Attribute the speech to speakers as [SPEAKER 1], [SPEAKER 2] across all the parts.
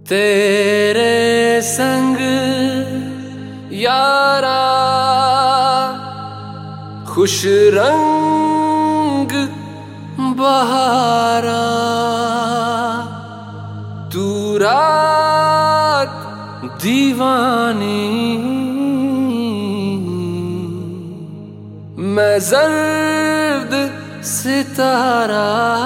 [SPEAKER 1] तेरे संग यारा खुश रंग बहारा, तू रात दीवानी, मैं जर्द सितारा।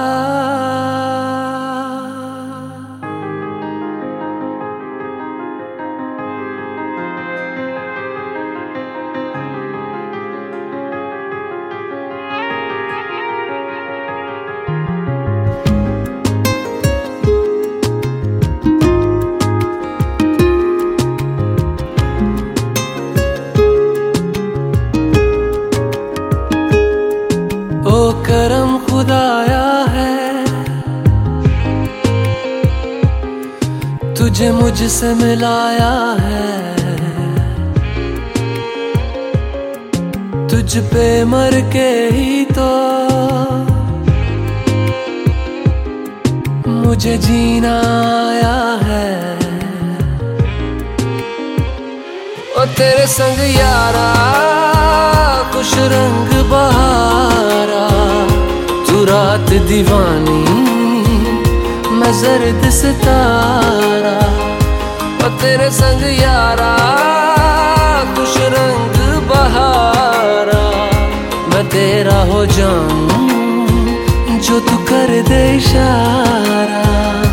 [SPEAKER 1] करम खुदाया है तुझे मुझसे मिलाया है, तुझ पे मर के ही तो मुझे जीना आया है। ओ तेरे संग यारा खुश रंग बहारा, तू रात दीवानी, मैं जर्द सितारा। और तेरे संग यारा खुश रंग बहारा, मैं तेरा हो जाऊं जो तू कर दे इशारा।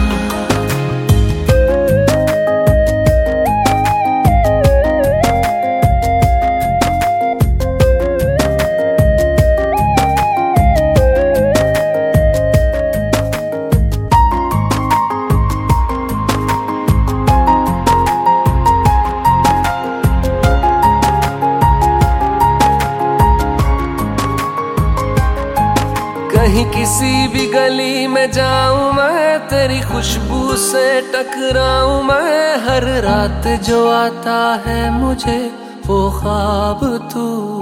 [SPEAKER 1] कहीं किसी भी गली में जाऊं मैं, तेरी खुशबू से टकराऊं मैं, हर रात जो आता है मुझे वो ख्वाब तू।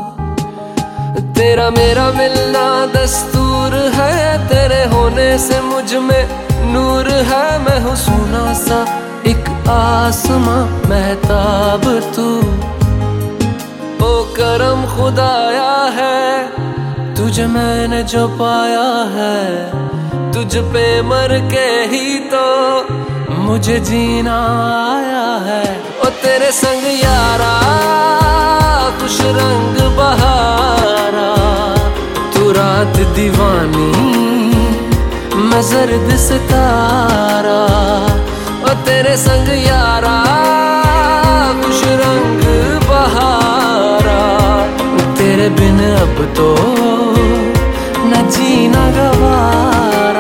[SPEAKER 1] तेरा मेरा मिलना दस्तूर है, तेरे होने से मुझ में नूर है, मैं हूँ सोना सा एक आसमां महताब तू। ओ करम खुदाया है तुझे मैंने जो पाया है, तुझ पे मर के ही तो मुझे जीना आया है। ओ तेरे संग यारा खुश रंग बहारा, तू रात दीवानी, मैं जर्द सितारा। ओ तेरे संग यारा खुश रंग बहारा, तेरे बिन अब तो न जीना गवारा।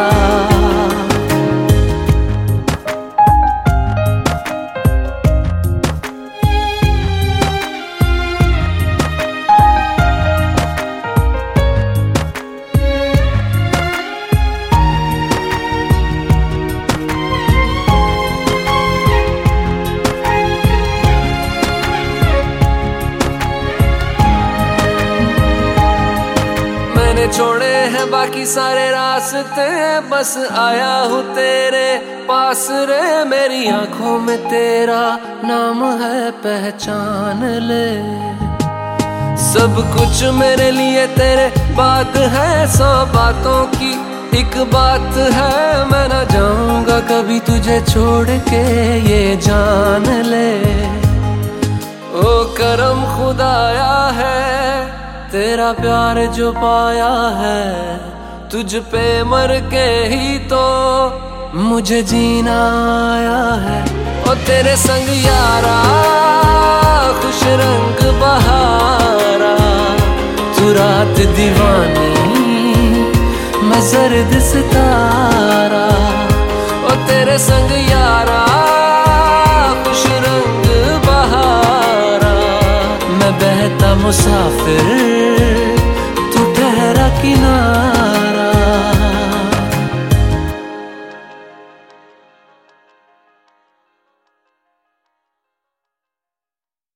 [SPEAKER 1] छोड़े हैं बाकी सारे रास्ते, बस आया हूँ तेरे पास रे। मेरी आंखों में तेरा नाम है पहचान ले, सब कुछ मेरे लिए तेरे बात है, 100 बातों की एक बात है, मैं ना जाऊंगा कभी तुझे छोड़ के ये जान ले। ओ करम खुदाया है तेरा प्यार जो पाया है, तुझ पे मर के ही तो मुझे जीना आया है। ओ तेरे संग यारा खुश रंग बहारा, तू रात दीवानी, मैं जर्द सितारा। ओ तेरे संग यारा खुश रंग बहारा, मैं बहता मुसाफिर, तू ठहरा किनारा।